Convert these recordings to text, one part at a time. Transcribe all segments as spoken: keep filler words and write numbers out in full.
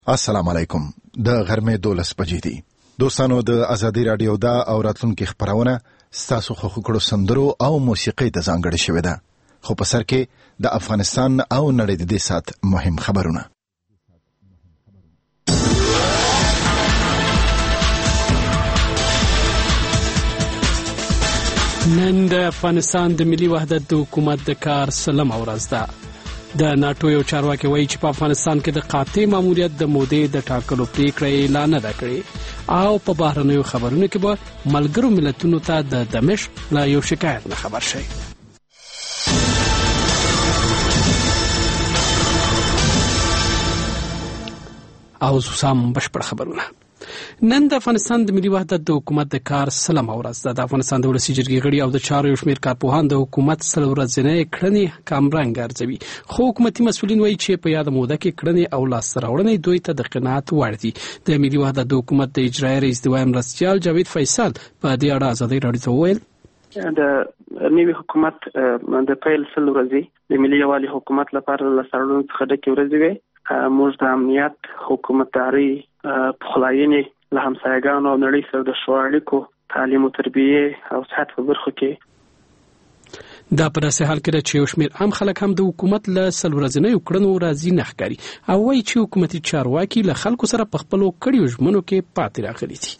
السلام علیکم. د غرمې دولس بجې دي. دوستانو د ازادي رادیو دا او راتلونکي خبرونه ستاسو خو کړو سندرو او موسیقي ته ځانګړې شوې ده. خو په سر کې د افغانستان او نړۍ د دې سات مهم خبرونه. نن د افغانستان د ملي وحدت د حکومت د کار سلم ورځ ده. د ناتو یو چارواکي وایي چې په افغانستان کې د قاطع ماموریت د مودې د ټاکلو پریکړه اعلان نه ده کړې او په بهرنیو خبرونو کې به ملګرو ملتونو ته د دمشق لا یو شکایت نه خبر شي. او سم بشپړ خبرونه. نن د افغانستان د ملي وحدت د حکومت د کار سلم ورځ ده. د افغانستان د ولسي جرګې غړي او د چارو یو شمېر کارپوهان د حکومت سل ورځنۍ کړنې کامرنګ ارزوي، خو حکومتي مسؤلین وایي چې په یاده موده کې کړنې او لاسته راوړنې دوی ته د قناعت وړ دي. د ملي وحدت د حکومت د اجرایي رئیس دویم مرستیال جاوید فیصل په دې اړه ازادي راډیو ته وویل د نوي حکومت د پیل سل ورځې د ملي یووالي حکومت لپاره لاسته راوړنو څخه ډکې ورځې وې. موږ د امنیت، حکومتداري، پخلاینې له همسایګانو او نړۍ سره د ښو اړیکو، تعلیم او تربیې او صحت په برخو کې. دا په داسې حال کې چې یو شمېر عام خلک هم د حکومت له سل ورځنیو کړنو راضي نه ښکاري او وایي چې حکومتي چارواکي له خلکو سره په خپلو کړیو ژمنو کې پاتې راغلي دي.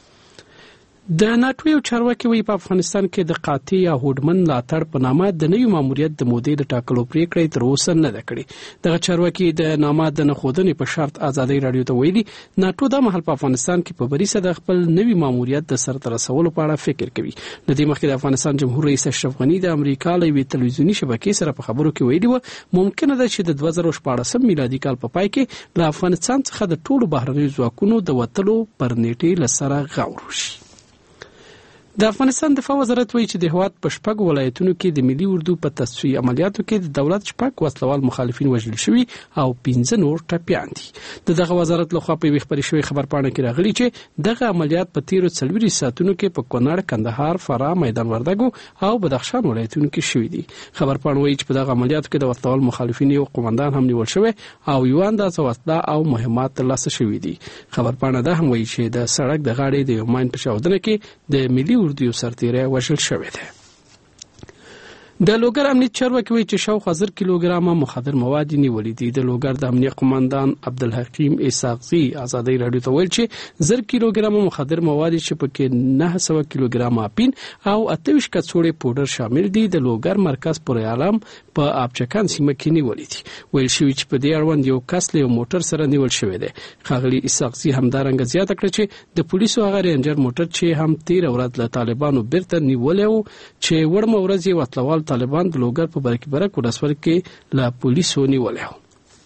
د ناتو یو چارواکي وایي په افغانستان کې د قاطع یا هوډمن ملاتړ په نامه د نوي ماموریت د مودې د ټاکلو پریکړه تر اوسه نه ده کړې. دغه چارواکي د نامه د نښودنې په شرط ازادي راډیو ته ویلي ناتو دا مهال په افغانستان کې په بریسه د خپل نوي ماموریت د سرته رسولو په اړه فکر کوي. د دې مخکې د افغانستان جمهور رئیس اشرف غني د امریکا له یوې تلویزیوني شبکې سره په خبرو کې ویلي و ممکنه ده چې د دوه زره شپاړسم میلادي کال په پای کې له افغانستان څخه د ټولو بهرنیو ځواکونو د وتلو پر نیټې له سره غور وشي. د افغانستان دفاع وزارت وایي چې د هېواد په شپږ ولایتونو کې د ملي اردو په تصفیې عملیاتو کې د دولت شپږ وسلوال مخالفین وژل شوي او پنځه نور ټپیان دي. د دغه وزارت لخوا په یوې خپرې شوې خبرپاڼه کې راغلي چې دغه عملیات په تیرو څلوېښتو ساعتونو کې په کونړ، کندهار، فراه، میدان وردګو او بدخشان ولایتونو کې شوي دي. خبرپاڼه وایي چې په دغه عملیاتو کې د وسلوال مخالفین یو قومندان هم نیول شوی او یو اندازه وسله او مهمات ترلاسه شوي دي. خبرپاڼه دا هم وایي چې د سړک د غاړې د یو ماین په چاودنه کې د ملي اردو یو سرتیری وژل شوی دی. د لوګر امنیت چارواکي وایي چې شاوخوا زر کیلوګرامه مخدر مواد نیولې دي. د لوګر د امنیت قومندان عبدالحکیم اسحاقزي ازادي راډیو ته ویل چې زر کیلوګرامه مخدر مواد چې پکې نه سوه کیلوګرامه اپین او اته ویشت کڅوړې پودر شامل دي د لوګر مرکز پورې عالم په آبچکان سیمه کې نیولې دي. ویل شوی چې په دې اړوند یو کس له موټر سره نیول شوی دی. ښاغلي اسحاقزي همدارنګه زیاته کړه چې د پولیسو هغه رینجر موټر چې هم تیر ورځ له طالبانو بیرته نیولې و چې وړمه ورځ یې وسلوال طالبان د لوګر په برکې برک ولسوالۍ کې له پولیسو نیولې و.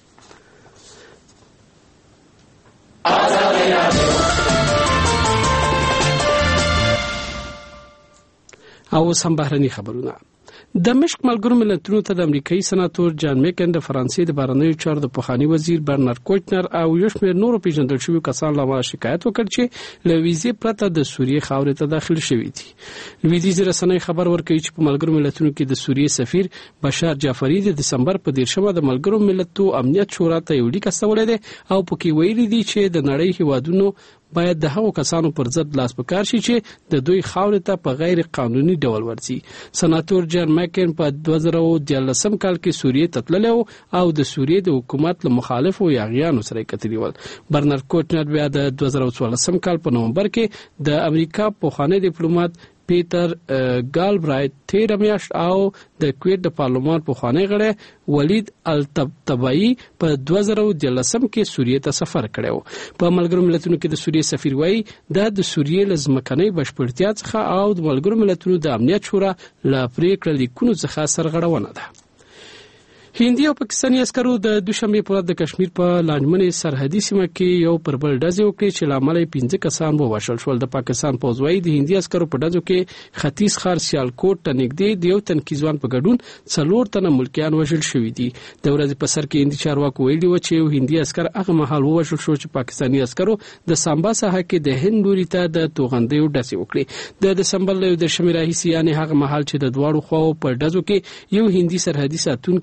او سم بهرني خبرونه. دمشق ملګرو ملتونو ته د امریکایي سناتور جان میکن د فرانسې د بهرنیو چارو د پخواني وزیر برنارد کوچنر او یو شمېر نورو پیژندل شویو کسانو له امله شکایت وکړ چې له ویزې پرته د سوریې خاورې ته داخل شوي دي. لویدیځې رسنۍ خبر ورکوي چې په ملګرو ملتونو کې د سوریې سفیر بشار جعفري د دسمبر په دېرشمه د ملګرو ملتونو امنیت شورا ته یو لیک استولی دی او پکې ویلي دي چې د نړۍ هیوادونو باید د هغو کسانو پر ضد لاس پکار شي چې د دوی خاورې ته په غیر قانوني ډول ورځي. سناتور جان میکن په دوه زره دیارلسم کال کې سوریې ته تللی او د سوریې د حکومت له مخالفو یاغیانو سره یې کتلي ول. برنارد کوچنر بیا د دوه زره څوارلسم کال په نومبر کې د امریکا پخوانی ډیپلوماټ پیټر ګالبرایټ تیر میاشت او د کویت د پارلمان پخوانی غړی ولید الطبطبایی په دوه زره دیارلسم کې سوریې ته سفر کړی. په ملګرو ملتونو کې د سوریې سفیر وایي دا د سوریې له ځمکنۍ بشپړتیا څخه او د ملګرو ملتونو د امنیت شورا له پریکړه لیکونو څخه سرغړونه ده. هندي او پاکستاني عسکرو د دوشنبه په ورځ د کشمیر په لانجمنې سرحدي سیمه کې یو پر بل ډزې وکړې چې له امله پنځه کسان ووژل شول. د پاکستان پوځ وایي د هندي عسکرو په ډزو کې ختیځ ښار سیالکوټ ته نږدې د یو تن کیځوان په ګډون څلور تنه ملکیان وژل شوي دي. د ورځې په سر کې هندي چارواکو ویلي و چې یو هندي عسکر هغه مهال ووژل شو چې پاکستاني عسکرو د سامبا ساحه کې د هند لوري ته د توغندیو ډزې وکړې. د دسمبر له دېرشمې راهیسې یعنې هغه مهال چې د دواړو خواو په ډزو کې یو هندي سرحدي ساتونکی او دوه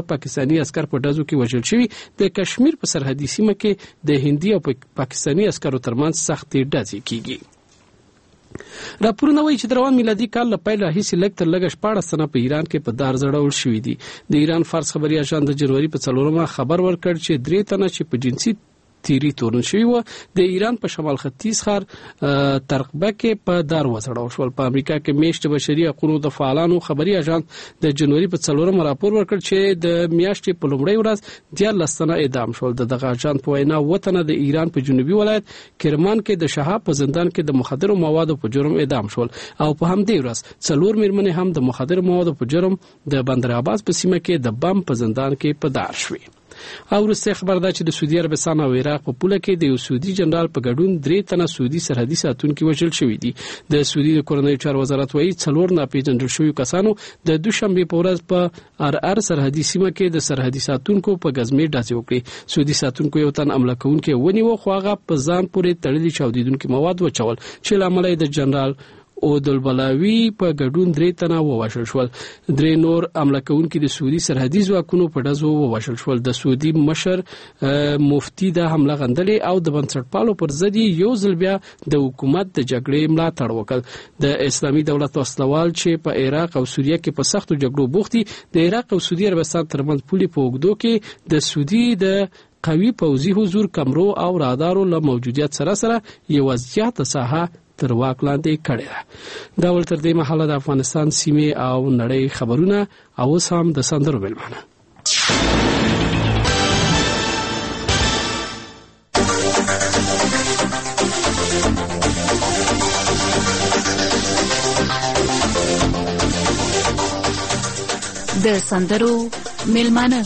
دوه پاکستاني عسكر په ډزو کې وژل شوي. د کشمیر په سرحدي سیمه کې د هندي او پاکستاني عسکرو ترمنځ سختې ډزې کیږي. راپورونه وایي چې د روان میلادي کال له پیل راهیسې لږ تر لږه شپاړس تنه په ایران کې په دار زړول شوي دي. د ایران فارس خبري اژانس د جنوري په څلورمه خبر ورکړ چې درې تنه چې په جنسي تیری تورن شوی و د ایران په شمال ختیځ ښار ترقبه کې په دار وځړول شول. په امریکا کې میشت بشري حقوقو د فعالانو خبري اژانس د جنوري په څلورم راپور ورکړ چې د میاشتې په لومړۍ ورځ دیارلس تنه اعدام شول. د دغه اژانس په وینا وطن د ایران په جنوبي ولایت کرمان کې د شهاب په زندان کې د مخدرو موادو په جرم اعدام شول او په همدې ورځ څلور میرمنې هم د مخدرو موادو په جرم د بندر عباس په سیمه کې د بم په زندان کې په دار شوي. او وروسته خبر ده چې د سعودي عربستان او عراق په پوله کې د یو سعودي جنرال په ګډون درې تنه سعودي سرحدي ساتونکي وژل شوي دي. د سعودي د کورنۍ چارو وزارت وایي څلور ناپېژندل شوي کسانو د دوشنبه په ورځ په ار ار سرحدي سیمه کې د سرحدي ساتونکو په غزمې ډزې وکړې. سعودي ساتونکو یو تن عمله کوونکی ونیو خو هغه په ځان پورې تړلي چاودیدونکي مواد وچول چې لامل یې د جنرال او دلبلاوی په ګډون درې تنه ووژل شول. درې نور عمله کوونکي د سعودي سرحدي ځواکونو په ډزو ووژل شول. د سعودي مشر مفتي د حمله غندلې او د بنسټپالو پر ضد یو ځل بیا د حکومت د جګړې ملاتړ وکړ. د اسلامي دولت وسلوال چې په عراق او سوریه کې په سختو جګړو بوخت دي د عراق او سعودي عربستان ترمنځ پولې په اوږدو کې د سعودي د قوي پوځي حضور کمرو او رادارو له موجودیت سره سره یو زیاته ساحه تر واک لاندې کړی ده. دا ول تر دې مهاله د افغانستان سیمې او نړۍ خبرونه او اوس هم د سندرو ملمانه. د سندرو ملمانه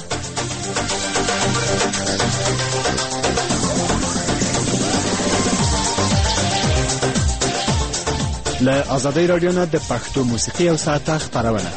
له آزادۍ رادیو نه د پښتو موسیقي او ساعته خبرونه.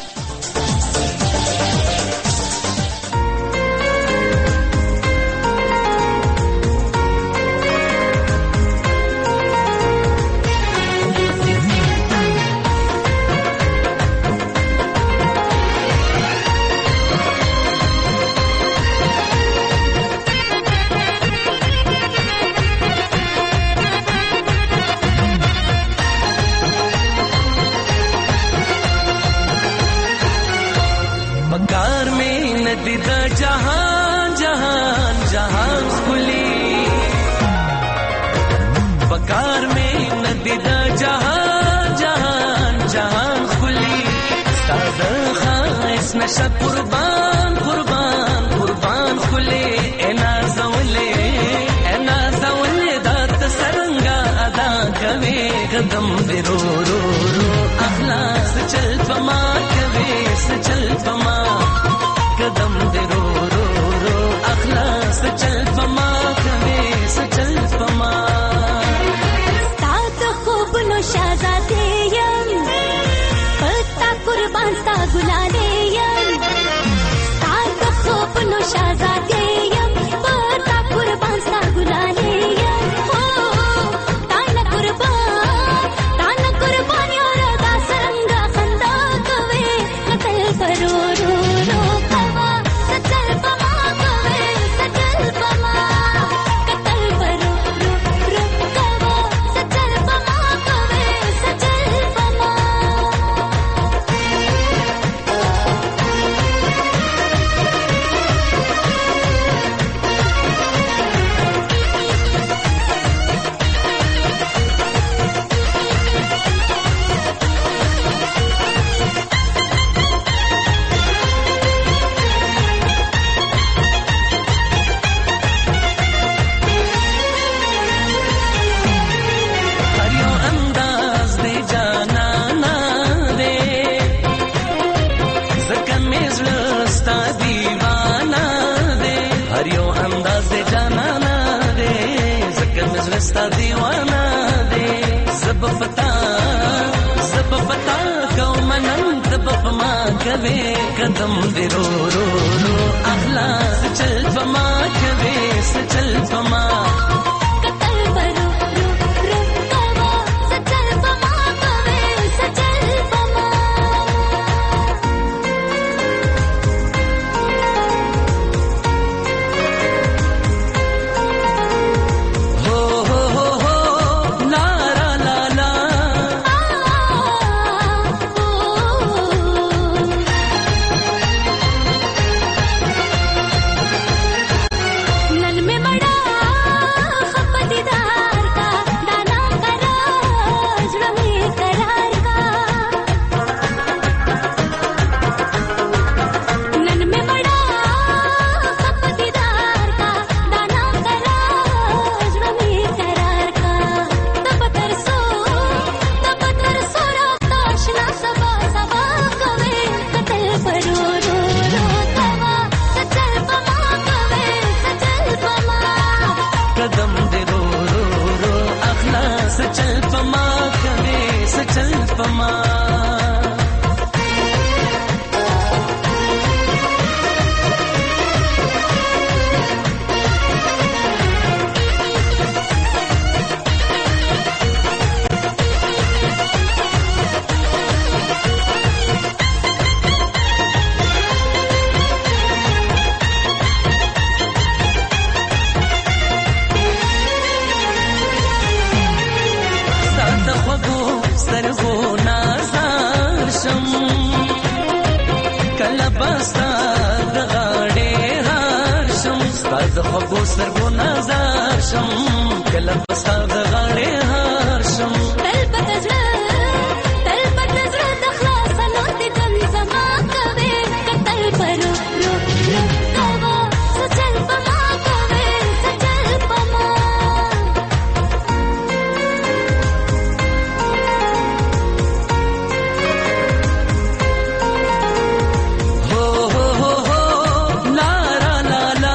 नशा कुर्बान कुर्बान कुर्बान खुले एना जवले एना जवले दात सरंगा अदा कवे कदम बिरो रो रो अखलास चल पमा कवे चल पमा कदम बिरो रो रो अखलास चल पमा कवे चल पमा सात खूब नो शहजादे यम पत्ता कुर्बान सा गुलाले शहजादे यम पता कुर्बान सा गुलाले यम हो ताना कुर्बान ताना कुर्बान यार दा सरंगा खंदा कवे कतल करो रो रो कवा सचल पमा कवे सचल पमा कतल करो रो रो कवा सचल पमा कवे सचल पमा sta दीवाना दे सब पता सब पता कौ मनन तब पमा कवे कदम दे रो रो रो अखलास चल पमा कवे चल पमा कतल बरो रो रो कवा सचल पमा कवे सचल पमा پما د خوږو سترګو نظر شم کله په ستا د غاړې هار شم تل په تا زړه تل په تا زړه د خلاصولو د ژوند زما کوې که تل په رو رو رو کوه څه چل په ما کوې څه چل په ما هو هو هو هو لا لا لا لا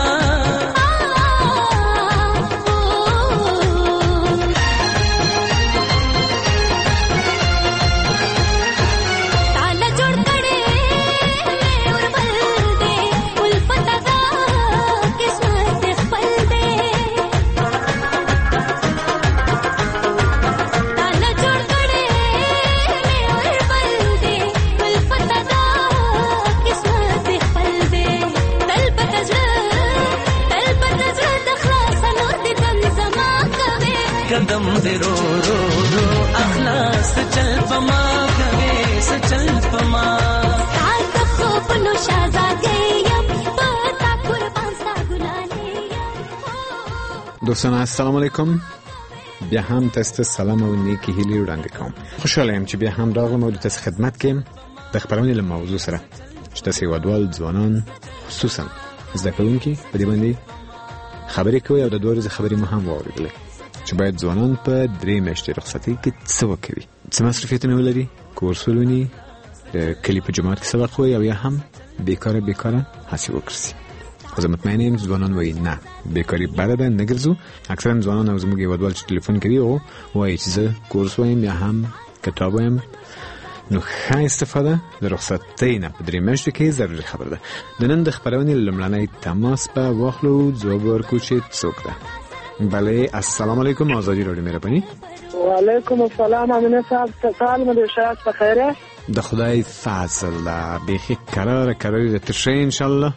قدم دې رو رو رو اخلاص چل پما کوي سچل پما سال خو په نو شازادې یم پتا قربان ستا ګلانې دوستان السلام علیکم. بیا هم تاسو سلام او نیکی هیلې وړاندې کوم. خوشاله یم چې بیا هم راغلم او د تاسو خدمت کوم د خبرونې له موضوع سره چې تاسو ودوال ځوانان خصوصا زده کوونکي په دې باندې خبرې کوي او د دوه ورځې خبرې مو هم واورېدلې چې باید ځوانان په درې میاشتې رخصتۍ کې څه وکوي، څه مصروفیتونه ولري، کورس ولوني، کلی په جماعت کې سبق وایي او یا هم بیکاره بیکاره هڅې وکړي. خو زه مطمئن یم ځوانان وایي نه بیکاري بده ده نه ګرځو. اکثرا ځوانان او زموږ هېوادوال چې ټلیفون کوي او وایي چې زه کورس وایم یا هم کتاب وایم، نو ښه استفاده د رخصتۍ نه په درې میاشتو کې ضروري خبره ده. د نن د خپرونې لومړنی تماس به واخلو، ځواب ورکړو چې څوک ده. بله السلام علیکم. آزادی رادیو مهربانی. و علیکم السلام. امینه صاحب سلام مده شایست بخیره. د خدای فضل بیخی قرار قراری ده ترشه انشالله.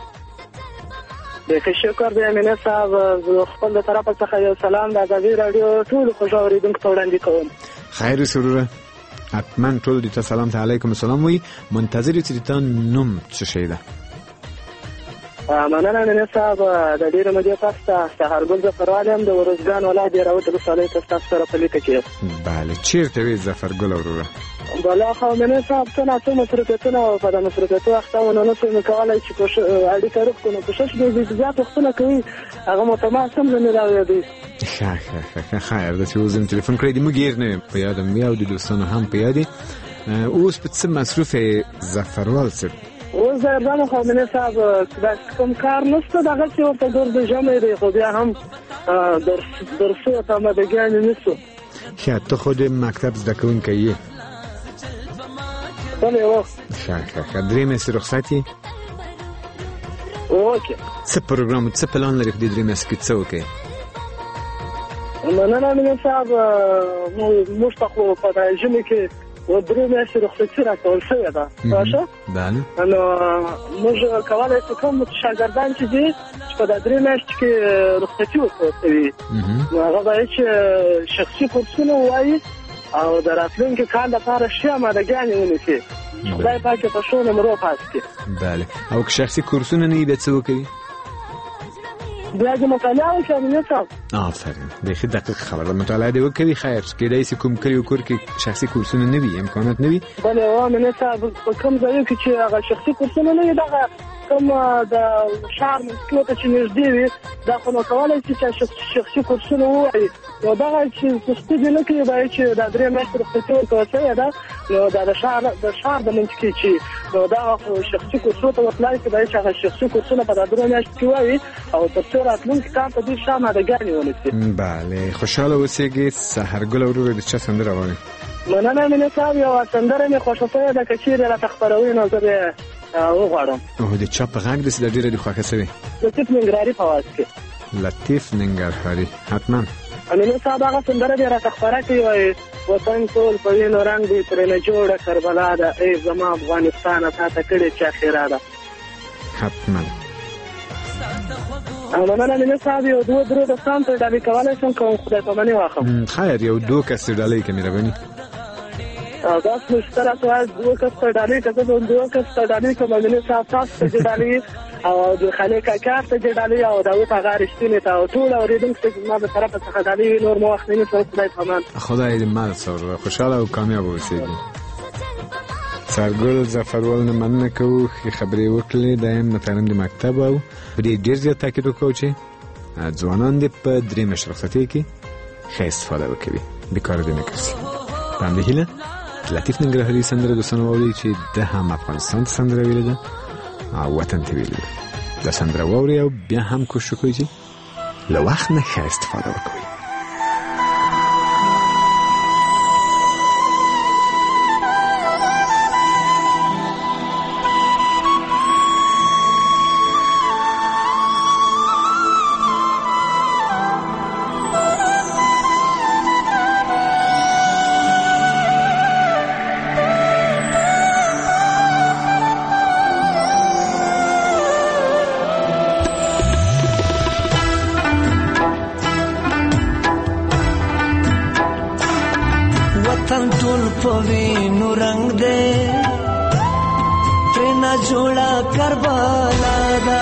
بیخی شکر دی امینه صاحب. خپل د طرف څخه یو سلام د آزادی رادیو ټول خوږ اوریدونکو ته وړاندې کوم. خیر سروره. حتما ټول دې ته سلام ته علیکم السلام وي. منتظر یو چې دې ته نوم څه شی ده؟ مننه امینه صاحب. د ډېرې مودې پس سهارګل ظفروال یم د ورځګان ولایت دېراوت ولسوالۍ ته ستاسو سره په لیکه کې یم. بله چېرته وې ظفرګل وروره؟ بله خو امینه صاحب څه ناڅه مصروفیتونه او په د مصروفیتو وختونه نه شو کولی چې اړیکه روغ کړو. کوشش به زیات وختونه کوي هغه متماس هم نه راوړي. ښه ښه ښه خیر ده چې اوس زم ټلیفون کړی دی. موږ هېر نه یم په یاده مې او د دوستانو هم په یاد اوس په څه مصروف یې ظفروال صاحب؟ اوس د ارزانو خو امینه صاحب کوم کار نشته دغه چې ورته ګور د ژمی دی خو بیا هم درسو ته آمادګیانې نیسو. ښه ته خو د مکتب زده کوونکی یې؟ بلې و. ښه ښه ښه درې میاشتې رخصت یې؟ اوکې. څه پروګرام څه پلان لرې په دې درې میاشتو کې څه وکړې؟ مننه امینه صاحب. موږ ته خو په ژمي کې و درې میاشتې رخصتي راکول شوې ده باشه. بله نو موږ کولی شو کوم شاګردان چې دي چې په دا درې میاشتې کې رخصتي ورکوي نو هغه باید چې شخصي کورسونه ووایي او د راتلونکي کال لپاره ښې امادګیانې ونیسي. خدای پاک یې په ښو نمرو پاس کړي. بله او که شخصي کورسونه نه وي بیا څه وکوي؟ بیا دې مطالعه وکړي امینه صاحب. آفرین بیخي دقیق خبره. مطالعه دې وکوي. خیر کېدای شي کوم کلي و کور کې شخصي کورسونه نه وي امکانات نه وي. بلې و امینه صاحب په کوم ځایو کې چې هغه شخصي کورسونه نه وي دغه کوم د ښار منځکیو ته چې نږدې وي دا خو نو کولی شي چې شخصي کورسونه ووایي نو دغه چې سستي دې نه کوي باید چې دا درې میاشتې رخصتي ورکول شوې ده نو دا د ښار د ښار د منځ کې چې نو دغه شخصي کورسونو ته ورتلای شي باید چې هغه شخصي کورسونه په دا درې میاشتو کې ووایي او تر څو راتلونکي کال په دې ښه امادګیانې ونیسي. بله خوشحاله اوسېږئ. سحرګل وروره د چا سندره غواړئ؟ مننه مینه صاحب یو سندره مې خوښه شوې ده که چیرې راته خپروي نو زه به وغواړم. او د چا په غږ داسې د ډېره دې خوښه شوې؟ لطیف ننګرهاري په آواز کې. لطیف ننګرهاري حتما. مینه صاحب هغه سندره دې راته خپره کړي وایي وطن ټول په وینو رنګ دی ترېنه جوړه کربلا ده ای زما افغانستانه تا ته کړې چا خیره ده. حتما. مننه مینه صاحب یو دوه درو داستان ته ډالۍ کولی شم که خدای پاماني واخلم؟ خیر یو دو کس ډالۍ که مهرباني. بس مشترک از دو کس ته ډالۍ که زه دوه کس ته ډالۍ کوم مینه صاحب تاسو ته ډالۍ او د خالق کاکار ته ډالۍ او داود هغه رښتینې ته او ټول اورېدونکو ته زما د طرفه څخه ډالۍ نور مو وخت نه نیسم. خدای پامان. خدای دې مل سره خوشحاله او کامیاب اوسېږي. سرګل ظفرول نه مننه کوو ښې خبرې وکړلې. دایم محترم د مکتب او په دې ډېر زیات تاکید وکړو چې ځوانان دې په درې مشرفتۍ کې ښه استفاده وکوي بېکاره دې نه ګرځي. په همدې هیله لطیف ننګرهاري سندره دوستانو واورئ چې ده هم افغانستان ته سندره ویلې ده او وطن ته ویلې ده. دا سندره واورئ او بیا هم کوشش وکړئ چې له وخت نه ښه استفاده وکړئ. وطن ټول په وینو رنگ دی ترېنه جوړه کربلا ده.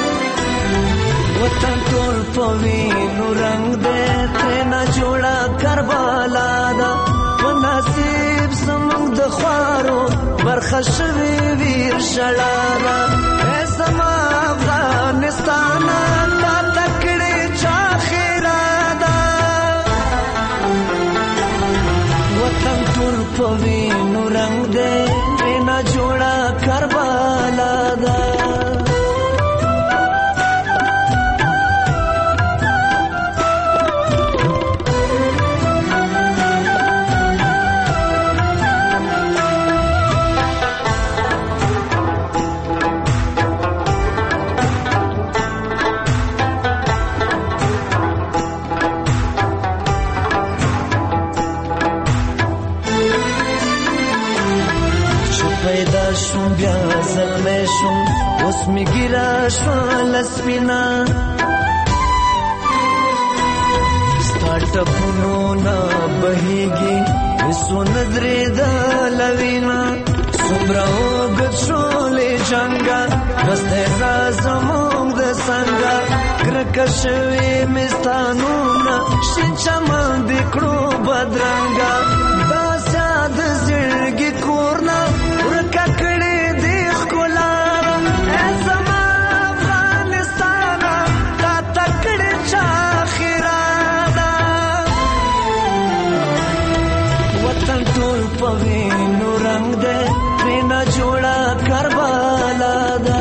وطن ټول په وینو رنگ دی ترېنه جوړه کربلا ده. په نصیب زموږ د خوارو برخه شوې ویر ژړا ده. ای زما افغانستانه تا ته کړې چا خیره ده. وطن ټول په وینو رنگ دی ترېنه جوړه کربلا ده. پیدا شوم بیا زلمی شوم اوس می ګیره شوله سپینه. ستا ټپونو نه بهیږي هېڅو نه درېدله وینه. څومره اوږد شولې جنګه مستی زه زموږ د څنګه کرکه شوې مې ستا نومونه شین چمن دې کړو بدرنګه. داسې د زړګي کور نه ورکه کړې دې ښکلا. ای زما افغانستانه تا ته کړې چا خیره ده. وطن ټول په وینو رنګ دی ترېنه جوړه کربلا ده.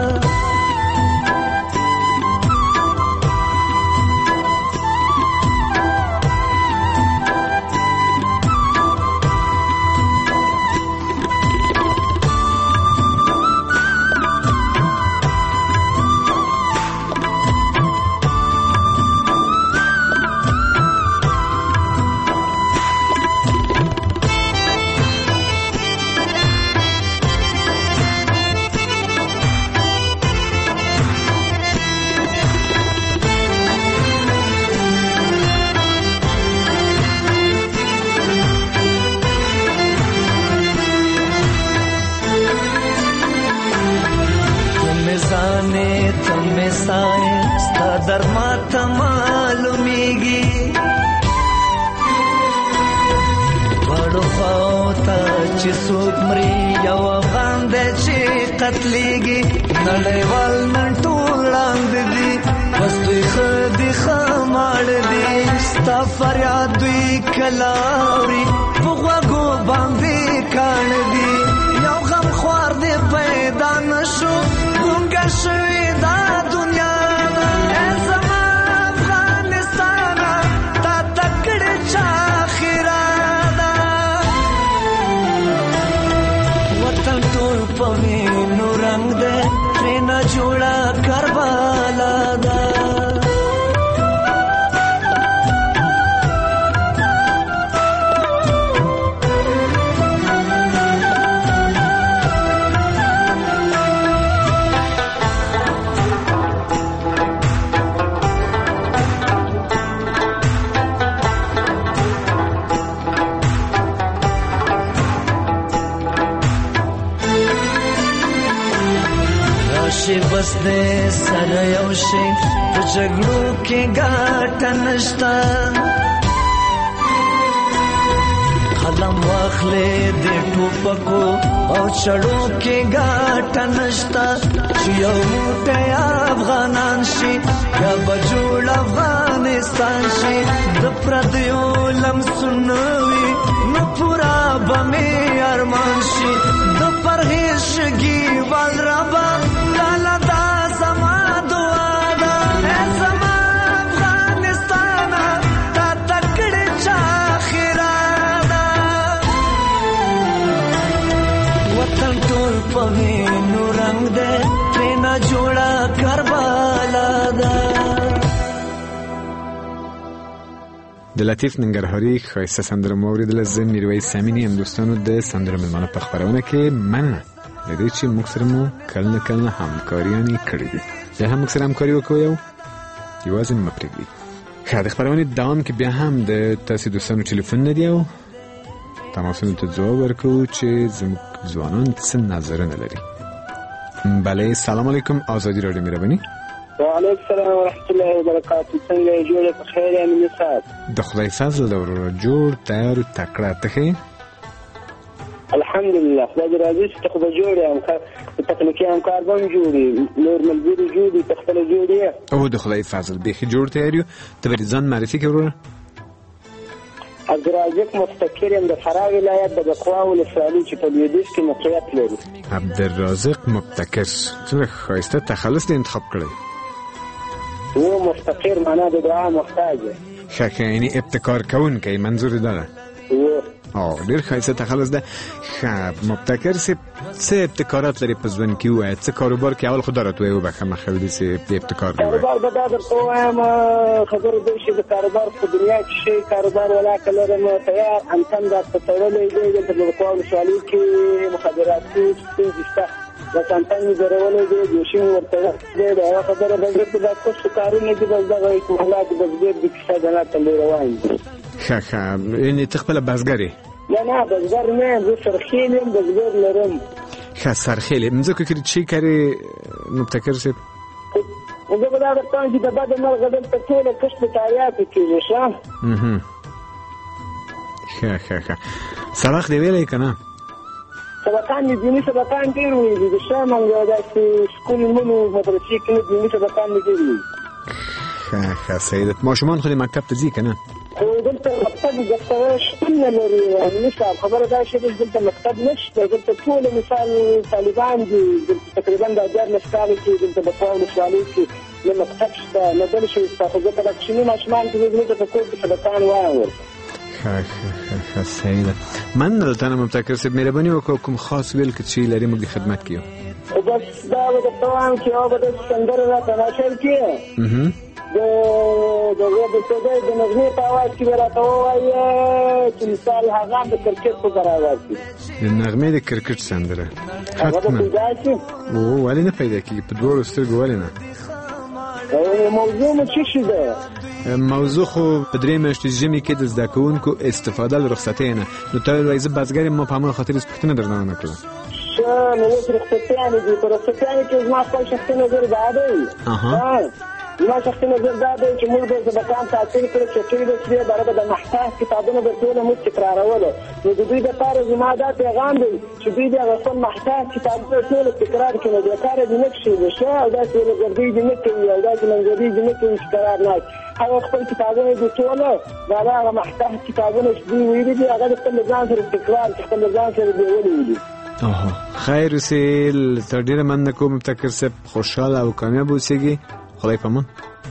ستا در ما ته معلومیږي. واړو خواو ته چې څوک مري یو افغان دی چې قتلیږي. نړیوال نن ټول ړاندې دي بس دوی ښه دي ښه ماړه دي. ستا فریاد دوی کله اوري په غوږو باندې کاڼه دي. یو غم خوار دی پیدا نه شو ګونګه شوې دا دنیا. ای زما افغانستانه تا ته کړې چا خیره ده. بس دې سره یو شي په جګړو کې ګټه نشته قلم واخلې د ټوپکو او چړو کې ګټه نشته چې یو موټی افغانان شي یا به جوړ افغانستان شي د پردیو لمسونه وي نو پوره به مې ارمان شي د پرهیز شګي ول ربه لاله دا زما دعا ده ای زما افغانستانه تا تکړې چا خیره ده وطن ټول په وینو رنګ دی ترېنه جوړه کربلا ده. د لطیف ننګرهاري ښایسته سندره مو اورېدله. زه میرویس امین یم. دوستانو د سندره مېلمانه په خپرونه کې مننه له دې چې موږ سره مو کله نه کله همکاریانې کړې دي. بیا هم موږ سره همکاري وکړئ او یوازې مه پرېږدئ. ښه د خپرونې دوام کې بیا هم د تاسې دوستانو ټلیفونونه دي او تماسونو ته ځواب ورکوو چې زموږ ځوانان څه نظرونه لري. بله سلام علیکم آزادی رادیو مهرباني. وعلیکم السلام ورحمت الله وبرکاتہ. څنګه یې جوړه په خیر یې مې صاحب؟ د خدای فضل د ورور جوړ تیار تکړه ته ښه الحمدلله خدای دې راضي چې ته خو به جوړ یم تخنیکي همکار به هم جوړي نور ملګري جوړي ته خپله جوړ یې او د خدای فضل بیخي جوړ تیار یو. ته ولې ځان معرفي کړې وروره؟ عبدالرازق مفتکر یم د فراه ولایت د بقوا ولسوالۍ چې په لویدیځ کې موقعیت لري. عبدالرازق مفتکر څومره ښایسته تخلص دې انتخاب کړی. و مفتقر معنا د دعا محتاج. ښه ښه یعنې ابتکار کوونکی منظور دا ده. او ډېر ښایسته تخلص ده. ښه مبتکر صاحب څه ابتکارات لري په ژوند کې ووایه څه کاروبار کې اول خو دا راته ووایه وبخښه مخه ودې چې ابتکار دی کاروبار به دا درته ووایم خبرې دی چې د کاروبار په دنیا کې شی کاروبار ولاکه لرم تیار انتن درته تړلی دی دلته د بقوا ولسوالۍ کې مخابراتي ستونزې شته بس انتن مې ځړولی دی جوشي مې ورته دی د هغه خبره بزګر ته دا کښو کارونه دي بس دغه اکمالات د بزګر د کیسه جنات ته لوی روان دي. ښه ښه یعنې ته خپله بزګر یې؟ نه نه بزګر نه یم زه سرخیل یم بزګر لرم. ښه سرخیل یې مځکو کې چی کارې مبتکر صاحب؟ زه به دا درته وایم چې د بده مرغه دلته ټوله کښت په تاریاتو کېږي ښه. ښه ښه ښه سبق دې ویلی که نه؟ سبقان مې دیني سبقان ډېر ویلي دي ښه مونږ داسې سکول لولو مدرسې کې نه دیني سبقان مې ډېر ویلي. ښه ښه صحیح ده. ماشومان خو دې مکتب ته ځي که نه؟ خو دلته مکتب دلته شتون نه لري مثال خبره دا شوه چې دلته مکتب نشته دلته ټوله مثال طالبان دي دلته تقریبا د دیارلس کاله کې دلته بقوا ولسوالۍ کې نه مکتب شته نه بل شی شته خو زه په دا کوچني ماشومان کې زموږ ته په کور کې سبقان وایم. ښه ښه ښه صحیح ده. مننه له تا نه مبتکر صاحب مهرباني وکړه کوم خاص ویل که چې لري موږ د خدمت کې یو. خو بس دا به درته وایم چې یوه به داسې سندره راته ناشر کړې د دغه د سودای د نغمې په اواز کې به راته ووایه چې مثال هغه هم د کرکټ په بر اواز کې د نغمې د کرکټ سندره هغه به پیدا شي. او ولې نه پیدا کېږي په دواړو سترګو ولې نه؟ موضوع مو څه شي ده؟ موضوع خو په درې میاشتې ژمي کې د زده کوونکو استفاده له رخصتۍ نه نو ته وایي زه بزګر یم ما په هماغه خاطر هېڅ پوښتنه درنه ونه کړله. ښه نو اوس رخصتیانې دي په رخصتیانو کې زما خپل شخصي نظر دا دی زما شخصي نظر دا دی چې موږ به سبقان تعطیل کړو چې ټولې به سوې دغه به د محتاج کتابونه به ټوله موږ تکرارولو نو د دوی دپاره زما دا پیغام دی چې دوی د هغه خپل محتاج کتابونه ټوله تکرار کړي نو بېکاره دې نه کښېږي ښه او داسې ولګردۍ دې نه کوي او داسې منظرۍ دې نه کوي چې قرار نه هغه خپل کتابونه دې ټوله د هغه محتاج کتابونه چې دوی ویلي دي هغه د خپل له ځان سره تکرار کړي خپل له ځان سره دې ولولي. خیر اوسې ته ډېره مننه کوم مبتکر صاحب خوشحاله او کامیاب اوسېږي خدای پامان.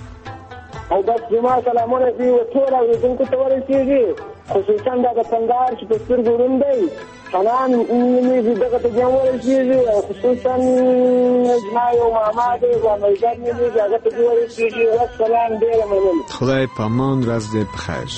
او بس زما سلامونه دي ټول اورېدونکو ته ورسېږي خصوصا دا د کندهار چې په سترګو ړوند دی حنان مې دغه ته بیا ورسېږي او خصوصا زما یو ماما دی زاملګر مې دی هغه ته ورسېږي والسلام ډېره مننه خدای پامان ورځ دې بخیر.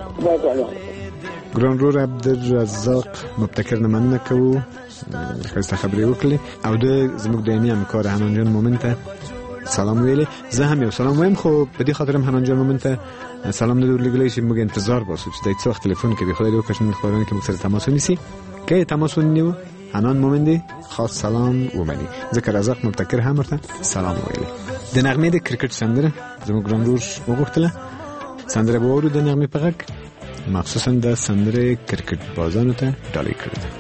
ګران ورور عبدالرزاق مبتکر نه مننه کوو ښایسته خبرې وکړلې او د زموږ دایمي همکار حنان جان مومن ته سلام ویلې. زه هم یو سلام وایم خو په دې خاطر هم حنان جان مومن ته سلام نه درلېږلی چې موږ انتظار باسو چې دی څه وخت تلیفون کوي خدای دې وکړي چې خبرونه کې موږ سره تماس ونیسي که یې تماس ونیو حنان مومندی خاص سلام ومني ذکر رزاق مبتکر هم ورته سلام ویلي. د نغمې د کرکټ سندره زموږ ګرانور وغوښتله. سندره به واورو د نغمې په غږ، مخصوصا د سندره کرکټ بازانو ته ډالۍ کړې ده.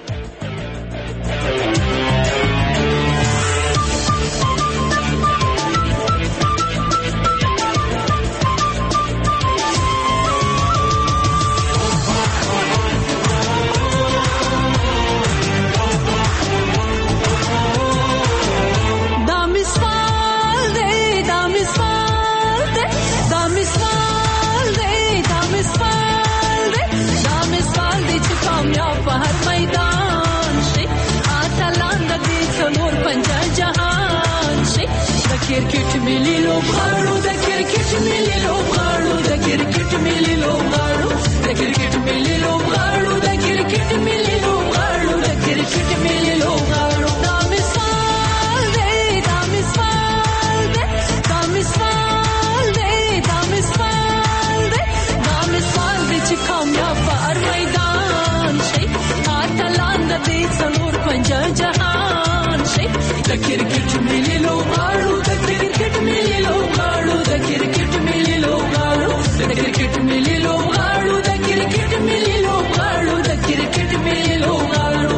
کرکټ ملي لوبغاړو د کرکټ ملي لوبغاړو د کرکټ ملي لوبغاړو د کرکټ ملي لوبغاړو د کرکټ ملي لوبغاړو د کرکټ ملي لوبغاړو دا مثال دی دا مثال دی دا مثال دی دا مثال دی دا مثال دی چې کامیاب په هر میدان شي اتلان د دې څلور پنځه جهان شي د کرکټ ملي لوبغاړو د کرکټ ملي لوبغاړو د کرکټ ملي لوبغاړو د کرکټ ملي لوبغاړو د کرکټ ملي لوبغاړو د کرکټ ملي لوبغاړو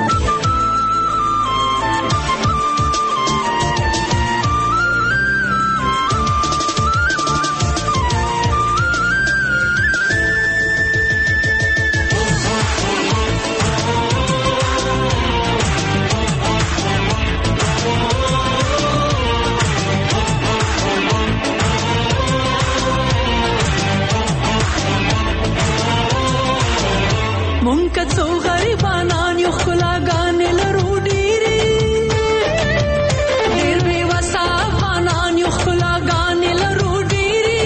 مونږه څو غریبانان یو خلاګانې لرو ډېرې ډېر بې وسه افغانان یو خلاګانې لرو ډېرې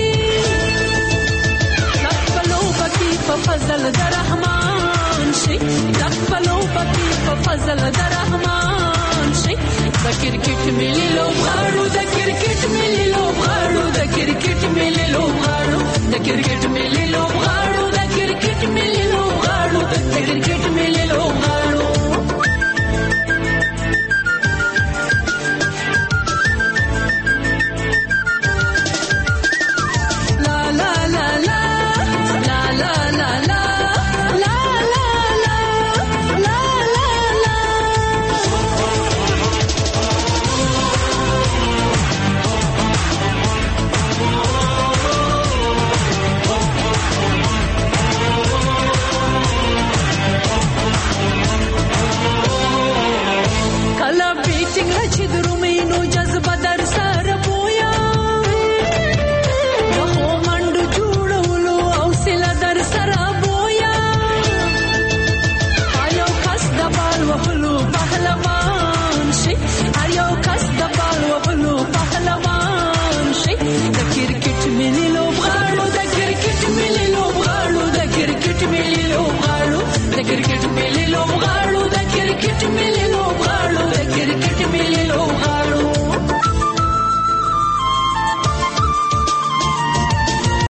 لک په لوبه کې په فضل د رحمان شي لک په لوبه کې په فضل د رحمان شي د کرکټ ملي لوبغاړو د کرکټ ملي لوبغاړو د کرکټ ملي لوبغاړو د کرکټ ملي لوبغاړو د کرکټ ملي لوبغاړو د کرکټ ملي لوبغاړو لا لا لا لا لا لا لا لا لا لا لا لا کله بیټینګ چې درومینو جذبه در سره بویا د خو منډو جوړولو او سله در سره بویا هر یو کس د بال وهلو پهلوان شي هر یو کس د بال وهلو پهلوان شي د کرکټ ملي لوبغاړو د کرکټ ملي لوبغاړو د کرکټ ملي لوبغاړو د کرکټ ملي لوبغاړو